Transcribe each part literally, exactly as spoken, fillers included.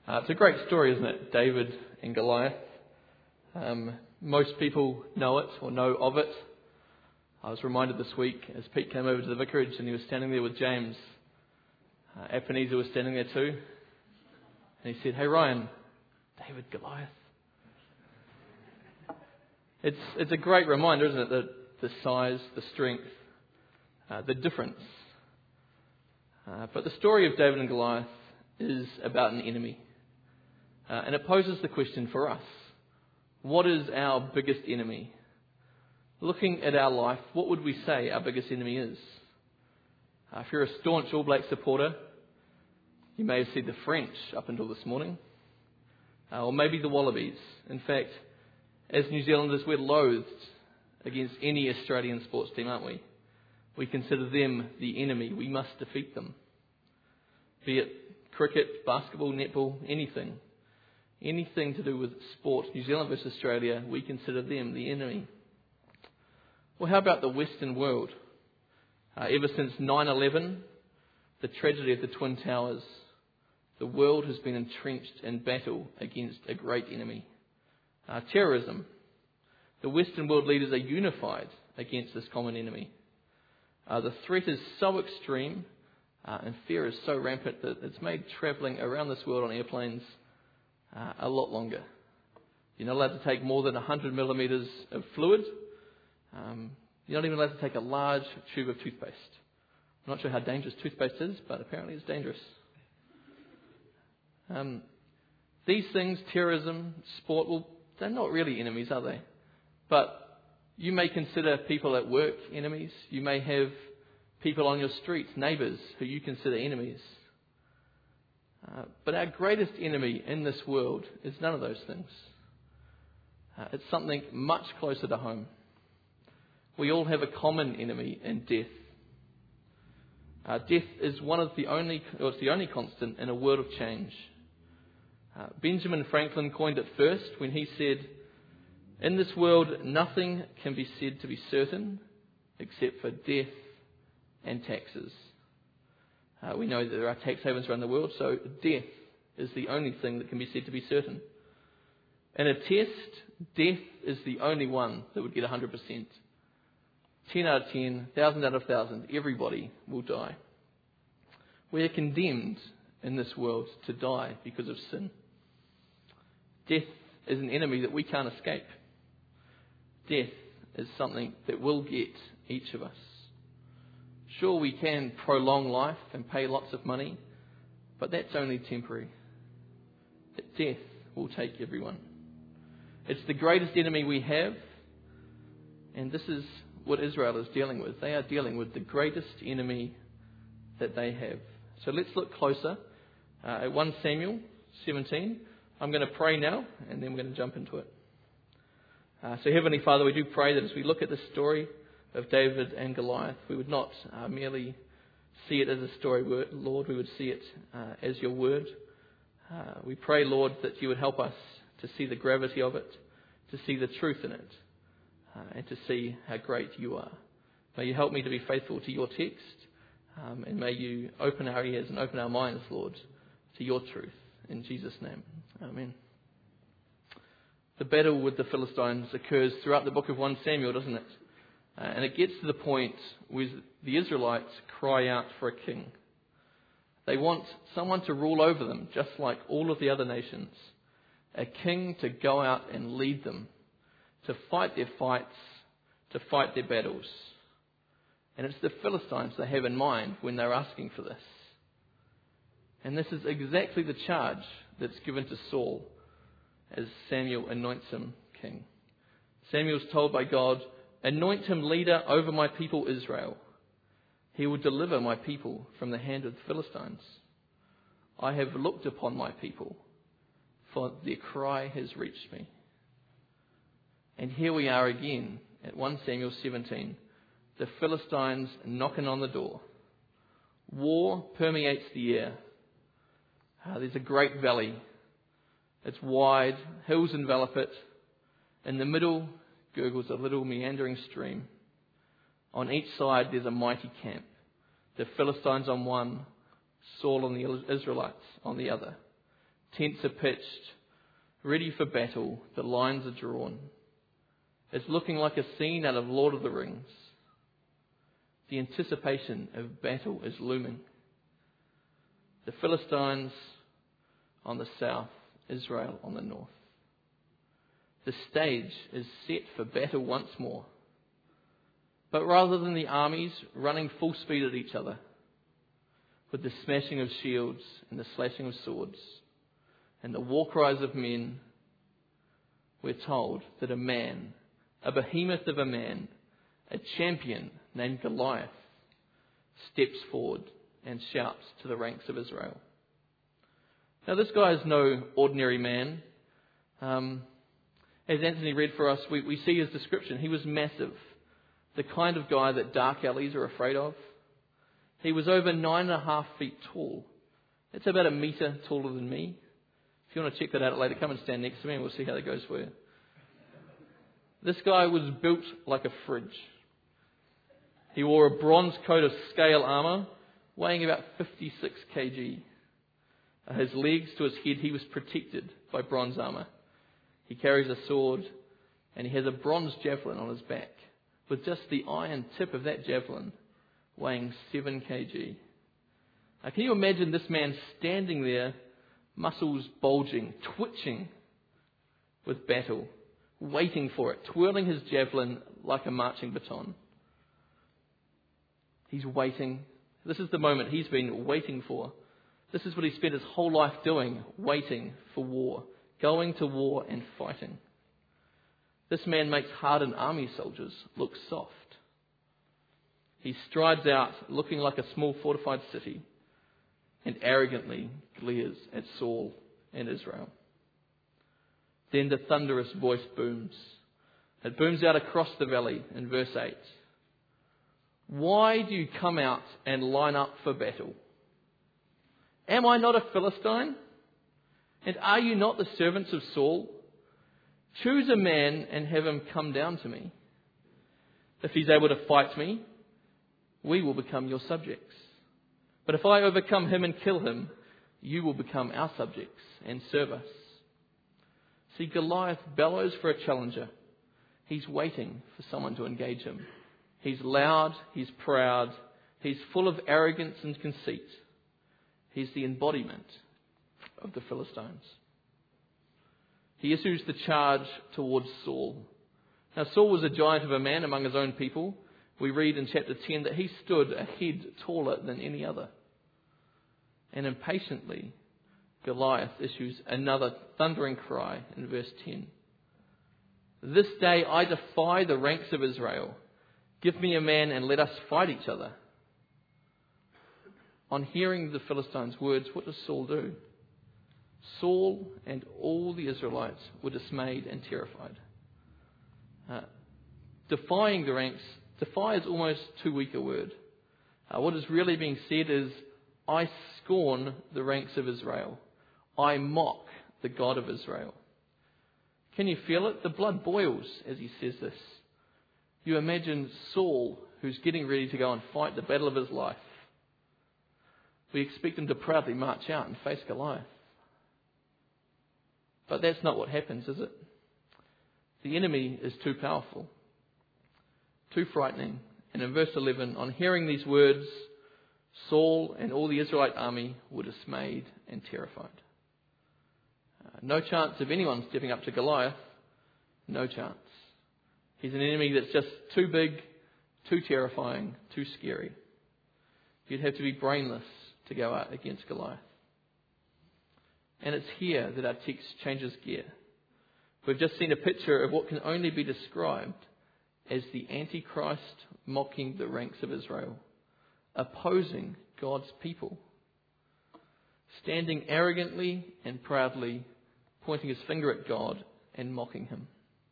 Uh, it's a great story, isn't it? David and Goliath. Um, most people know it or know of it. I was reminded this week as Pete came over to the vicarage and he was standing there with James. Uh, Ebenezer was standing there too. And he said, "Hey Ryan, David, Goliath." It's it's a great reminder, isn't it? That the size, the strength, uh, the difference. Uh, but the story of David and Goliath is about an enemy. Uh, and it poses the question for us. What is our biggest enemy? Looking at our life, what would we say our biggest enemy is? Uh, if you're a staunch All Black supporter, you may have said the French up until this morning. Uh, or maybe the Wallabies. In fact, as New Zealanders, we're loathed against any Australian sports team, aren't we? We consider them the enemy. We must defeat them. Be it cricket, basketball, netball, anything. Anything to do with sport, New Zealand versus Australia, we consider them the enemy. Well, how about the Western world? Uh, ever since nine eleven, the tragedy of the Twin Towers, the world has been entrenched in battle against a great enemy. Uh, terrorism. The Western world leaders are unified against this common enemy. Uh, the threat is so extreme uh, and fear is so rampant that it's made travelling around this world on airplanes uh, a lot longer. You're not allowed to take more than one hundred millimetres of fluid. Um, you're not even allowed to take a large tube of toothpaste. I'm not sure how dangerous toothpaste is, but apparently it's dangerous. Um, these things, terrorism, sport, well, they're not really enemies, are they? But you may consider people at work enemies. You may have people on your streets, neighbours, who you consider enemies. Uh, but our greatest enemy in this world is none of those things. Uh, it's something much closer to home. We all have a common enemy in death. Uh, death is one of the only, or it's the only constant in a world of change. Uh, Benjamin Franklin coined it first when he said, "In this world, nothing can be said to be certain except for death and taxes." Uh, we know that there are tax havens around the world, so death is the only thing that can be said to be certain. In a test, death is the only one that would get one hundred percent. ten out of ten, one thousand out of one thousand, everybody will die. We are condemned in this world to die because of sin. Death is an enemy that we can't escape. Death is something that will get each of us. Sure, we can prolong life and pay lots of money, but that's only temporary. Death will take everyone. It's the greatest enemy we have, and this is what Israel is dealing with. They are dealing with the greatest enemy that they have. So let's look closer uh, at First Samuel seventeen. I'm going to pray now, and then we're going to jump into it. Uh, so Heavenly Father, we do pray that as we look at the story of David and Goliath, we would not uh, merely see it as a story, Lord, we would see it uh, as your word. Uh, we pray, Lord, that you would help us to see the gravity of it, to see the truth in it, uh, and to see how great you are. May you help me to be faithful to your text, um, and may you open our ears and open our minds, Lord, to your truth. In Jesus' name, amen. The battle with the Philistines occurs throughout the book of First Samuel, doesn't it? Uh, and it gets to the point where the Israelites cry out for a king. They want someone to rule over them, just like all of the other nations. A king to go out and lead them, to fight their fights, to fight their battles. And it's the Philistines they have in mind when they're asking for this. And this is exactly the charge that's given to Saul as Samuel anoints him king. Samuel's told by God, "Anoint him leader over my people Israel. He will deliver my people from the hand of the Philistines. I have looked upon my people, for their cry has reached me." And here we are again at First Samuel seventeen. The Philistines knocking on the door. War permeates the air. Uh, there's a great valley. It's wide. Hills envelop it. In the middle gurgles a little meandering stream. On each side there's a mighty camp. The Philistines on one, Saul and the Israelites on the other. Tents are pitched, ready for battle. The lines are drawn. It's looking like a scene out of Lord of the Rings. The anticipation of battle is looming. The Philistines on the south, Israel on the north. The stage is set for battle once more. But rather than the armies running full speed at each other, with the smashing of shields and the slashing of swords and the war cries of men, we're told that a man, a behemoth of a man, a champion named Goliath, steps forward and shouts to the ranks of Israel. Now this guy is no ordinary man. Um, as Anthony read for us, we, we see his description. He was massive, the kind of guy that dark alleys are afraid of. He was over nine and a half feet tall. That's about a metre taller than me. If you want to check that out later, come and stand next to me and we'll see how that goes for you. This guy was built like a fridge. He wore a bronze coat of scale armour, weighing about fifty-six kilograms. His legs to his head, he was protected by bronze armour. He carries a sword and he has a bronze javelin on his back, with just the iron tip of that javelin weighing seven kilograms. Now, can you imagine this man standing there, muscles bulging, twitching with battle, waiting for it, twirling his javelin like a marching baton? He's waiting. This is the moment he's been waiting for. This is what he spent his whole life doing, waiting for war, going to war and fighting. This man makes hardened army soldiers look soft. He strides out looking like a small fortified city and arrogantly glares at Saul and Israel. Then the thunderous voice booms. It booms out across the valley in verse eight. Why do you come out and line up for battle? Am I not a Philistine? And are you not the servants of Saul? Choose a man and have him come down to me. If he's able to fight me, we will become your subjects. But if I overcome him and kill him, you will become our subjects and serve us. See, Goliath bellows for a challenger. He's waiting for someone to engage him. He's loud, he's proud, he's full of arrogance and conceit. He's the embodiment of the Philistines. He issues the charge towards Saul. Now, Saul was a giant of a man among his own people. We read in chapter ten that he stood a head taller than any other. And impatiently, Goliath issues another thundering cry in verse ten. This day I defy the ranks of Israel. Give me a man and let us fight each other. On hearing the Philistines' words, what does Saul do? Saul and all the Israelites were dismayed and terrified. Uh, defying the ranks, defy is almost too weak a word. Uh, what is really being said is, I scorn the ranks of Israel. I mock the God of Israel. Can you feel it? The blood boils as he says this. You imagine Saul, who's getting ready to go and fight the battle of his life. We expect him to proudly march out and face Goliath. But that's not what happens, is it? The enemy is too powerful, too frightening. And in verse eleven, on hearing these words, Saul and all the Israelite army were dismayed and terrified. Uh, no chance of anyone stepping up to Goliath. No chance. He's an enemy that's just too big, too terrifying, too scary. You'd have to be brainless to go out against Goliath. And it's here that our text changes gear. We've just seen a picture of what can only be described as the Antichrist mocking the ranks of Israel, opposing God's people, standing arrogantly and proudly, pointing his finger at God and mocking him.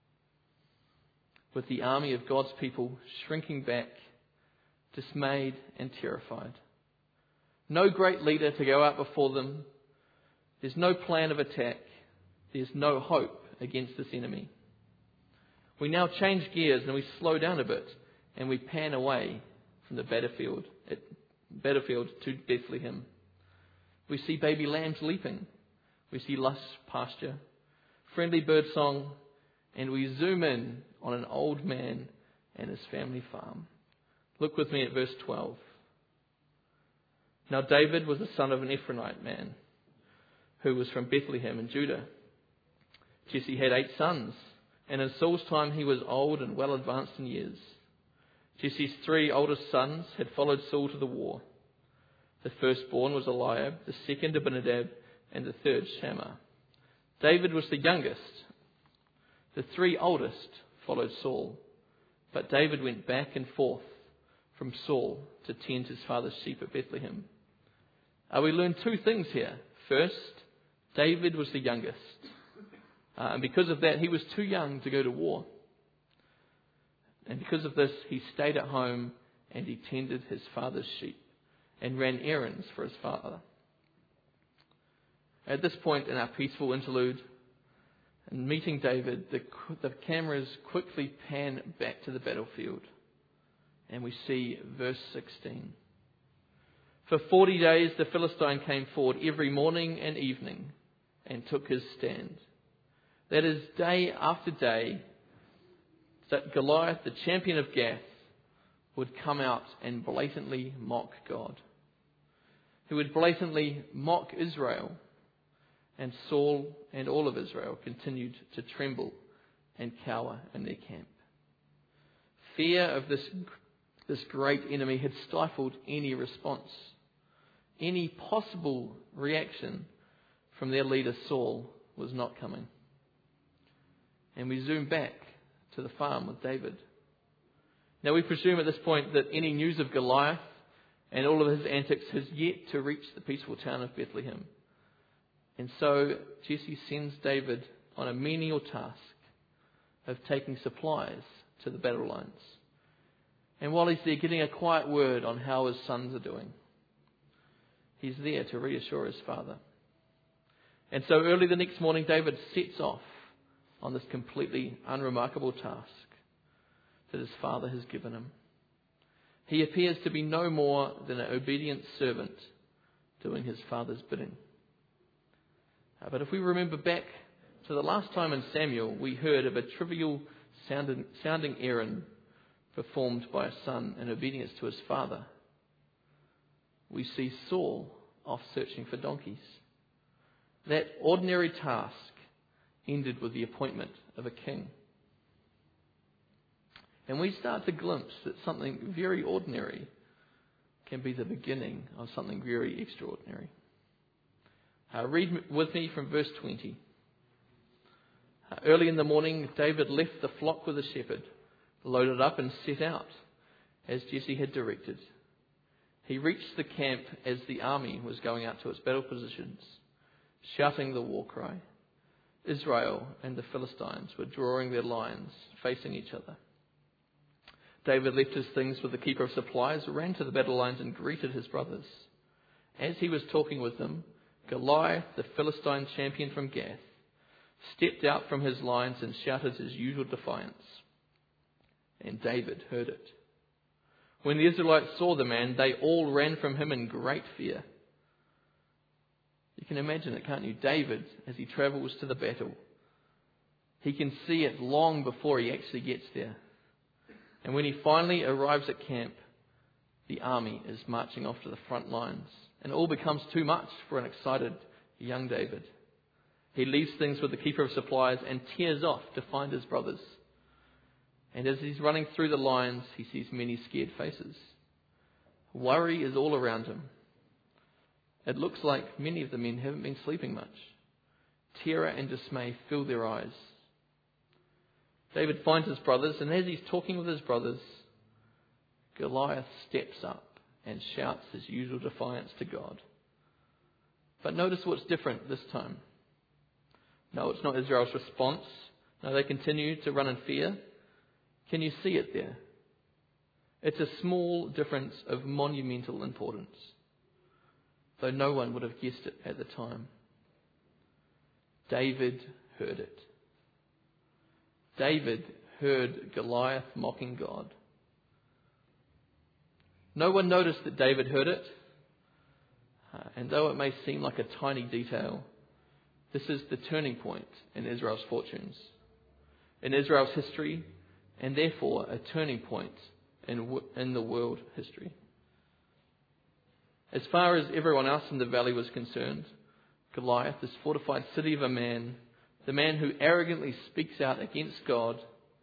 With the army of God's people shrinking back, dismayed and terrified. No great leader to go out before them. There's no plan of attack. There's no hope against this enemy. We now change gears and we slow down a bit and we pan away from the battlefield, battlefield to Bethlehem. We see baby lambs leaping. We see lush pasture, friendly bird song, and we zoom in on an old man and his family farm. Look with me at verse twelve. Now David was the son of an Ephraimite man who was from Bethlehem in Judah. Jesse had eight sons, and in Saul's time he was old and well advanced in years. Jesse's three oldest sons had followed Saul to the war. The firstborn was Eliab, the second Abinadab, and the third Shammah. David was the youngest. The three oldest followed Saul, but David went back and forth from Saul to tend his father's sheep at Bethlehem. Uh, we learn two things here. First, David was the youngest. Uh, and because of that, he was too young to go to war. And because of this, he stayed at home and he tended his father's sheep and ran errands for his father. At this point in our peaceful interlude, in meeting David, the, the cameras quickly pan back to the battlefield. And we see verse sixteen. For forty days the Philistine came forward every morning and evening and took his stand. That is, day after day, that Goliath, the champion of Gath, would come out and blatantly mock God. He would blatantly mock Israel. And Saul and all of Israel continued to tremble and cower in their camp. Fear of this, this great enemy had stifled any response. Any possible reaction from their leader Saul was not coming. And we zoom back to the farm with David. Now we presume at this point that any news of Goliath and all of his antics has yet to reach the peaceful town of Bethlehem. And so Jesse sends David on a menial task of taking supplies to the battle lines. And while he's there getting a quiet word on how his sons are doing, he's there to reassure his father. And so early the next morning, David sets off on this completely unremarkable task that his father has given him. He appears to be no more than an obedient servant doing his father's bidding. Uh, but if we remember back to the last time in Samuel, we heard of a trivial sounding, sounding errand performed by a son in obedience to his father. We see Saul off searching for donkeys. That ordinary task ended with the appointment of a king. And we start to glimpse that something very ordinary can be the beginning of something very extraordinary. Uh, read with me from verse twenty. Uh, early in the morning, David left the flock with a shepherd, loaded up and set out, as Jesse had directed. He reached the camp as the army was going out to its battle positions, shouting the war cry. Israel and the Philistines were drawing their lines, facing each other. David left his things with the keeper of supplies, ran to the battle lines and greeted his brothers. As he was talking with them, Goliath, the Philistine champion from Gath, stepped out from his lines and shouted his usual defiance. And David heard it. When the Israelites saw the man, they all ran from him in great fear. You can imagine it, can't you? David, as he travels to the battle, he can see it long before he actually gets there. And when he finally arrives at camp, the army is marching off to the front lines. And it all becomes too much for an excited young David. He leaves things with the keeper of supplies and tears off to find his brothers. And as he's running through the lines, he sees many scared faces. Worry is all around him. It looks like many of the men haven't been sleeping much. Terror and dismay fill their eyes. David finds his brothers, and as he's talking with his brothers, Goliath steps up and shouts his usual defiance to God. But notice what's different this time. No, it's not Israel's response. No, they continue to run in fear. Can you see it there? It's a small difference of monumental importance, though no one would have guessed it at the time. David heard it. David heard Goliath mocking God. No one noticed that David heard it, uh, and though it may seem like a tiny detail, This is the turning point in Israel's fortunes, in Israel's history, and therefore a turning point in, in the world history. As far as everyone else in the valley was concerned, Goliath, this fortified city of a man, the man who arrogantly speaks out against God,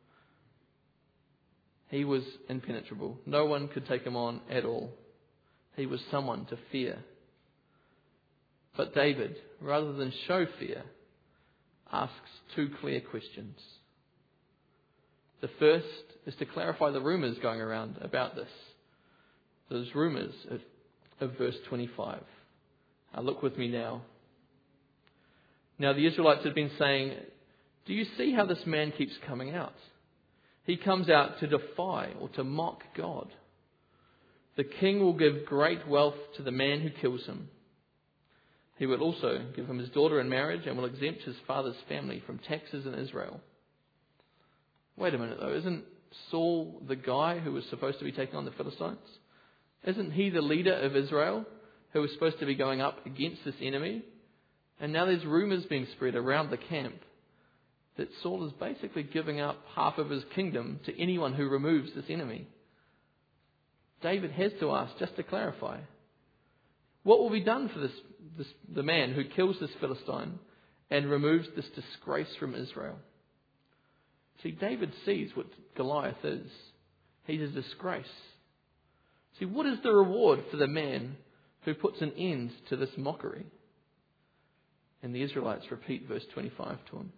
he was impenetrable. No one could take him on at all. He was someone to fear. But David, rather than show fear, asks two clear questions. The first is to clarify the rumours going around about this. Those rumours of, of verse twenty-five. Uh, look with me now. Now the Israelites had been saying, "Do you see how this man keeps coming out? He comes out to defy or to mock God. The king will give great wealth to the man who kills him. He will also give him his daughter in marriage and will exempt his father's family from taxes in Israel." Wait a minute though, isn't Saul the guy who was supposed to be taking on the Philistines? Isn't he the leader of Israel who was supposed to be going up against this enemy? And now there's rumours being spread around the camp that Saul is basically giving up half of his kingdom to anyone who removes this enemy. David has to ask, just to clarify, what will be done for this, this the man who kills this Philistine and removes this disgrace from Israel? See, David sees what Goliath is. He's a disgrace. See, what is the reward for the man who puts an end to this mockery? And the Israelites repeat verse twenty-five to him.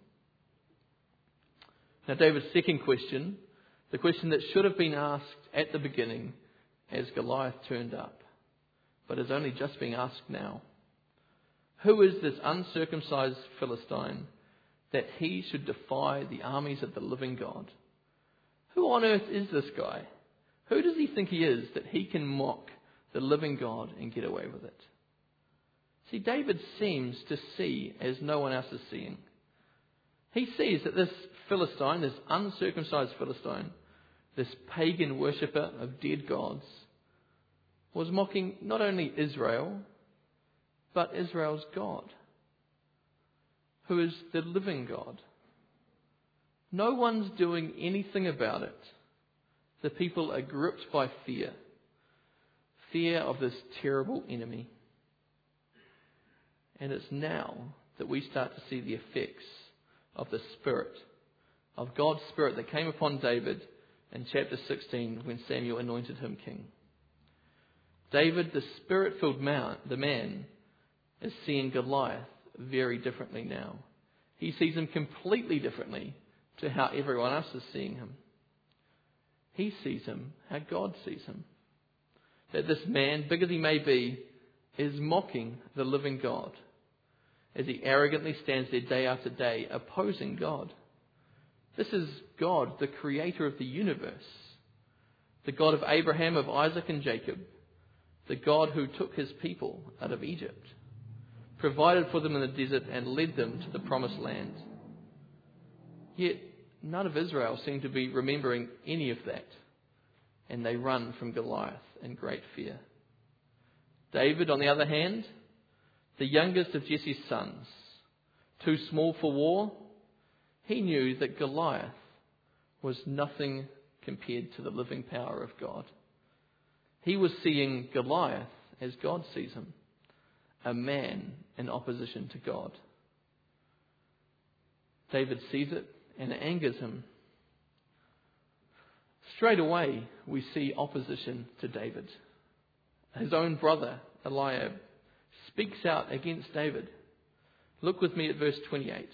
Now David's second question, the question that should have been asked at the beginning as Goliath turned up, but is only just being asked now. Who is this uncircumcised Philistine that he should defy the armies of the living God? Who on earth is this guy? Who does he think he is that he can mock the living God and get away with it? See, David seems to see as no one else is seeing. He sees that this Philistine, this uncircumcised Philistine, this pagan worshipper of dead gods, was mocking not only Israel, but Israel's God, who is the living God. No one's doing anything about it. The people are gripped by fear. Fear of this terrible enemy. And it's now that we start to see the effects of the Spirit, of God's Spirit that came upon David in chapter sixteen when Samuel anointed him king. David, the Spirit-filled man, the man, is seeing Goliath very differently now. He sees him completely differently to how everyone else is seeing him. He sees him how God sees him. That this man, big as he may be, is mocking the living God as he arrogantly stands there day after day opposing God. This is God, the creator of the universe, the God of Abraham, of Isaac and Jacob, the God who took his people out of Egypt, provided for them in the desert and led them to the promised land. Yet none of Israel seem to be remembering any of that, and they run from Goliath in great fear. David, on the other hand, the youngest of Jesse's sons, too small for war, he knew that Goliath was nothing compared to the living power of God. He was seeing Goliath as God sees him, a man in opposition to God. David sees it and it angers him. Straight away, we see opposition to David. His own brother, Eliab, speaks out against David. Look with me at verse twenty-eight.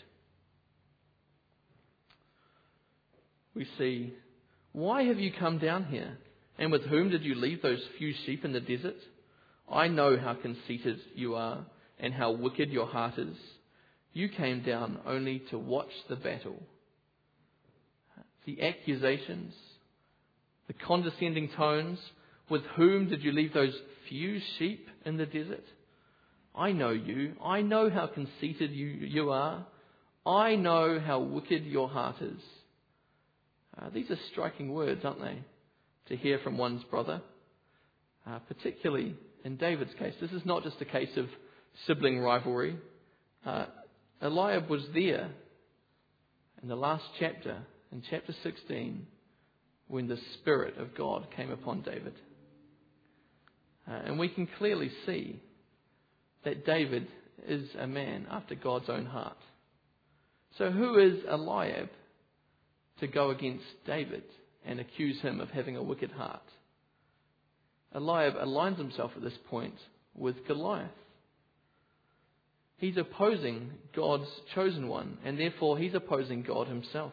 We see, "Why have you come down here? And with whom did you leave those few sheep in the desert? I know how conceited you are and how wicked your heart is. You came down only to watch the battle." The accusations, the condescending tones. "With whom did you leave those few sheep in the desert? I know you. I know how conceited you, you are. I know how wicked your heart is." Uh, these are striking words, aren't they, to hear from one's brother, uh, particularly in David's case. This is not just a case of sibling rivalry. Uh, Eliab was there in the last chapter, in chapter sixteen, when the Spirit of God came upon David. Uh, and we can clearly see that David is a man after God's own heart. So who is Eliab to go against David and accuse him of having a wicked heart? Eliab aligns himself at this point with Goliath. He's opposing God's chosen one, and therefore he's opposing God himself.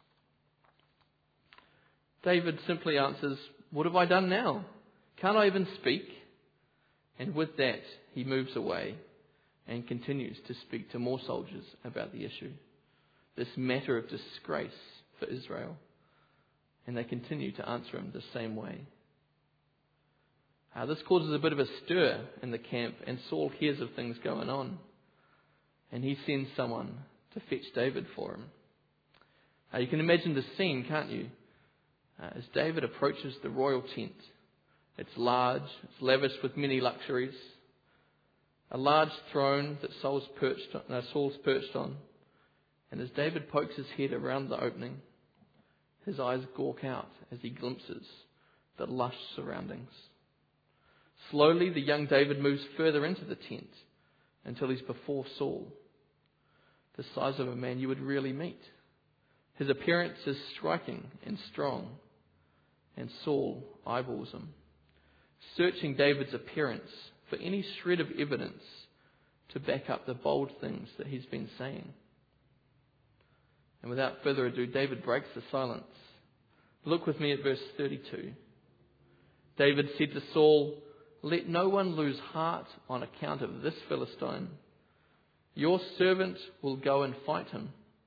David simply answers, "What have I done now? Can't I even speak?" And with that, he moves away and continues to speak to more soldiers about the issue, this matter of disgrace for Israel. And they continue to answer him the same way. Uh, this causes a bit of a stir in the camp, and Saul hears of things going on. And he sends someone to fetch David for him. Uh, you can imagine the scene, can't you? Uh, as David approaches the royal tent. It's large, it's lavished with many luxuries. A large throne that Saul's perched on, uh, Saul's perched on. And as David pokes his head around the opening, his eyes gawk out as he glimpses the lush surroundings. Slowly, the young David moves further into the tent until he's before Saul, the size of a man you would really meet. His appearance is striking and strong, and Saul eyeballs him, searching David's appearance for any shred of evidence to back up the bold things that he's been saying. And without further ado, David breaks the silence. Look with me at verse thirty-two. David said to Saul, "Let no one lose heart on account of this Philistine. Your servant will go and fight him."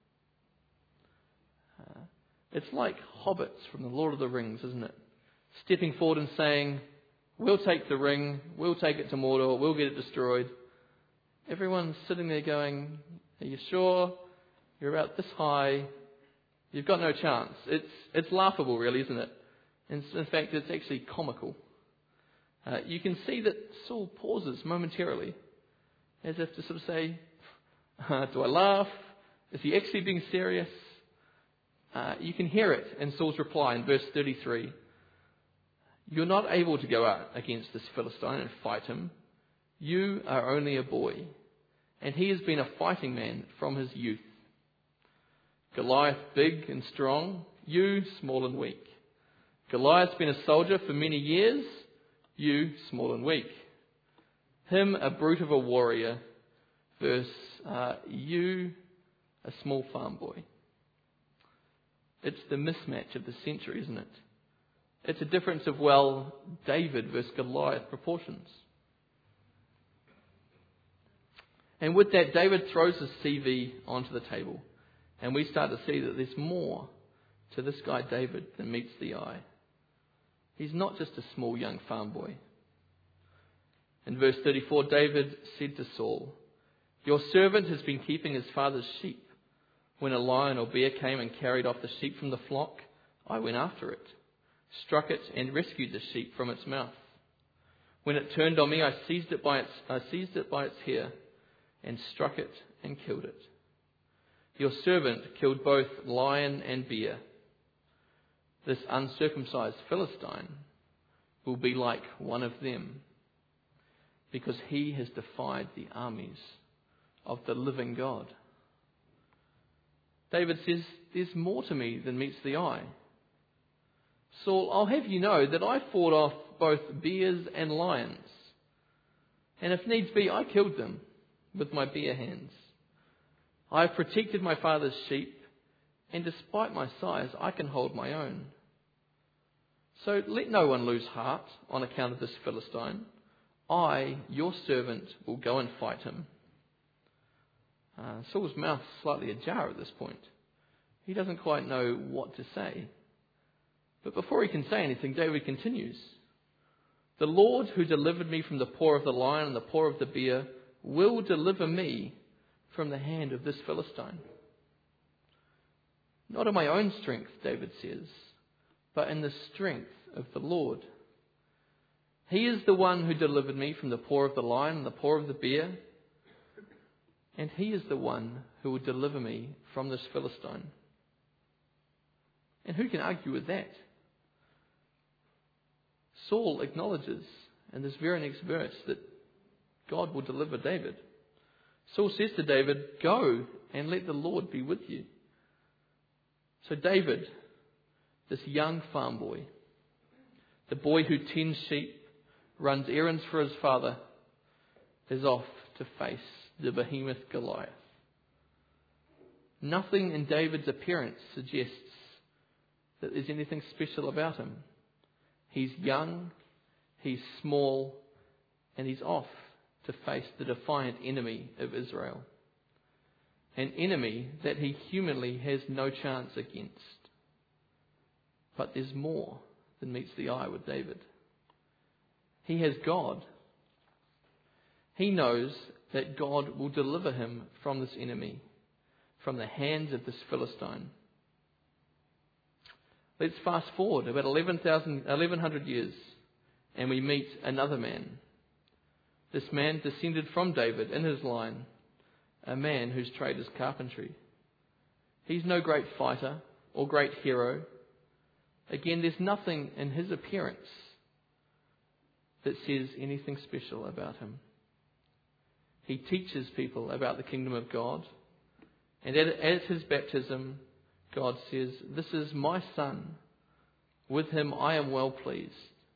Uh, it's like hobbits from the Lord of the Rings, isn't it? Stepping forward and saying, "We'll take the ring, we'll take it to Mordor, we'll get it destroyed." Everyone's sitting there going, "Are you sure? You're about this high. You've got no chance." It's it's laughable, really, isn't it? In, in fact, it's actually comical. Uh, you can see that Saul pauses momentarily, as if to sort of say, uh, do I laugh? Is he actually being serious? Uh, you can hear it in Saul's reply in verse thirty-three. "You're not able to go out against this Philistine and fight him. You are only a boy, and he has been a fighting man from his youth. Goliath big and strong, you small and weak. Goliath's been a soldier for many years, you small and weak. Him a brute of a warrior, versus uh, you a small farm boy." It's the mismatch of the century, isn't it? It's a difference of, well, David versus Goliath proportions. And with that, David throws his C V onto the table. And we start to see that there's more to this guy David than meets the eye. He's not just a small young farm boy. In verse thirty-four, David said to Saul, "Your servant has been keeping his father's sheep. When a lion or bear came and carried off the sheep from the flock, I went after it, struck it and rescued the sheep from its mouth. When it turned on me, I seized it by its, I seized it by its hair and struck it and killed it. Your servant killed both lion and bear. This uncircumcised Philistine will be like one of them, because he has defied the armies of the living God." David says, "There's more to me than meets the eye. Saul, I'll have you know that I fought off both bears and lions. And if needs be, I killed them with my bare hands. I have protected my father's sheep, and despite my size, I can hold my own. So let no one lose heart on account of this Philistine. I, your servant, will go and fight him." Uh, Saul's mouth's slightly ajar at this point. He doesn't quite know what to say. But before he can say anything, David continues, "The Lord who delivered me from the paw of the lion and the paw of the bear will deliver me from the hand of this Philistine. Not in my own strength," David says, "but in the strength of the Lord. He is the one who delivered me from the paw of the lion and the paw of the bear. and he is the one who will deliver me from this Philistine. And who can argue with that? Saul acknowledges in this very next verse that God will deliver David. Saul says to David, "Go and let the Lord be with you." So David, this young farm boy, the boy who tends sheep, runs errands for his father, is off to face the behemoth Goliath. Nothing in David's appearance suggests that there's anything special about him. He's young, he's small, and he's off to face the defiant enemy of Israel. An enemy that he humanly has no chance against. But there's more than meets the eye with David. He has God. He knows that God will deliver him from this enemy, from the hands of this Philistine. Let's fast forward about eleven thousand, eleven hundred years, and we meet another man. This man descended from David in his line, a man whose trade is carpentry. He's no great fighter or great hero. Again, there's nothing in his appearance that says anything special about him. He teaches people about the kingdom of God, and at, at his baptism, God says, "This is my son. With him I am well pleased."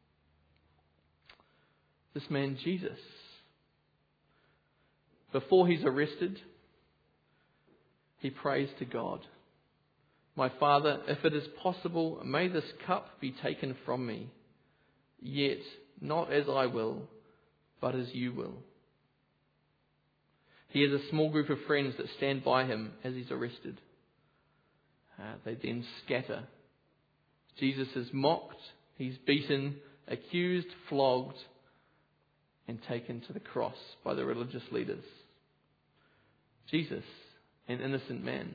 This man, Jesus, before he's arrested, he prays to God, "My Father, if it is possible, may this cup be taken from me. Yet not as I will, but as you will." He has a small group of friends that stand by him as he's arrested. Uh, they then scatter. Jesus is mocked, he's beaten, accused, flogged, and taken to the cross by the religious leaders. Jesus, an innocent man.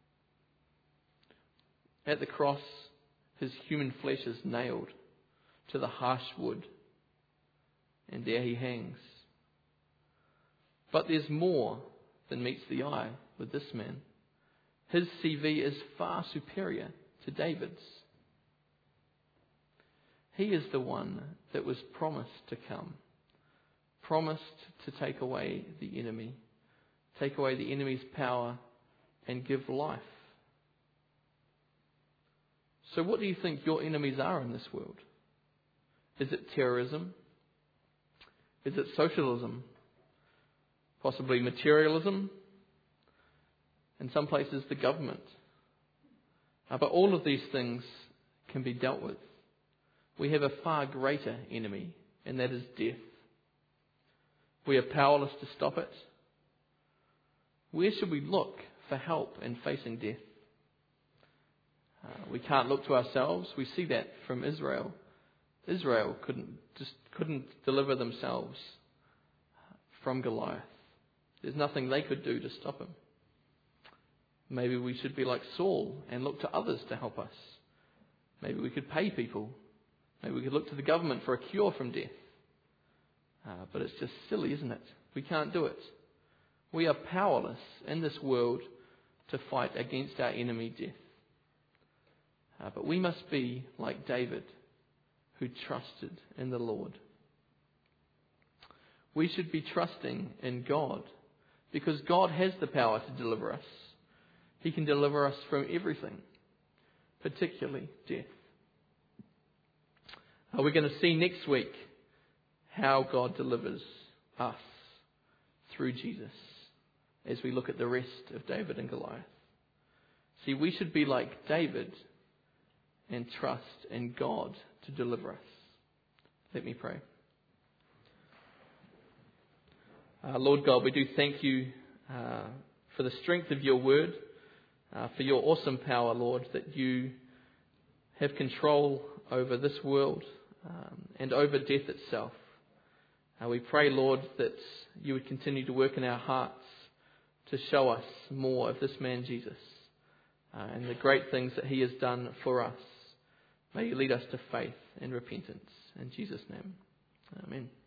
At the cross, his human flesh is nailed to the harsh wood, and there he hangs. But there's more than meets the eye with this man. His C V is far superior to David's. He is the one that was promised to come, promised to take away the enemy, take away the enemy's power and give life. So what do you think your enemies are in this world? Is it terrorism? Is it socialism? Possibly materialism? In some places, the government. Uh, but all of these things can be dealt with. We have a far greater enemy, and that is death. We are powerless to stop it. Where should we look for help in facing death? Uh, we can't look to ourselves. We see that from Israel. Israel couldn't just couldn't deliver themselves from Goliath. There's nothing they could do to stop him. Maybe we should be like Saul and look to others to help us. Maybe we could pay people. Maybe we could look to the government for a cure from death. Uh, but it's just silly, isn't it? We can't do it. We are powerless in this world to fight against our enemy, death. Uh, but we must be like David, who trusted in the Lord. We should be trusting in God, because God has the power to deliver us. He can deliver us from everything, particularly death. Uh, we're going to see next week how God delivers us through Jesus as we look at the rest of David and Goliath. See, we should be like David and trust in God to deliver us. Let me pray. Uh, Lord God, we do thank you uh, for the strength of your word, uh, for your awesome power, Lord, that you have control over this world um, and over death itself. Uh, we pray, Lord, that you would continue to work in our hearts to show us more of this man Jesus uh, and the great things that he has done for us. May you lead us to faith and repentance. In Jesus' name, amen.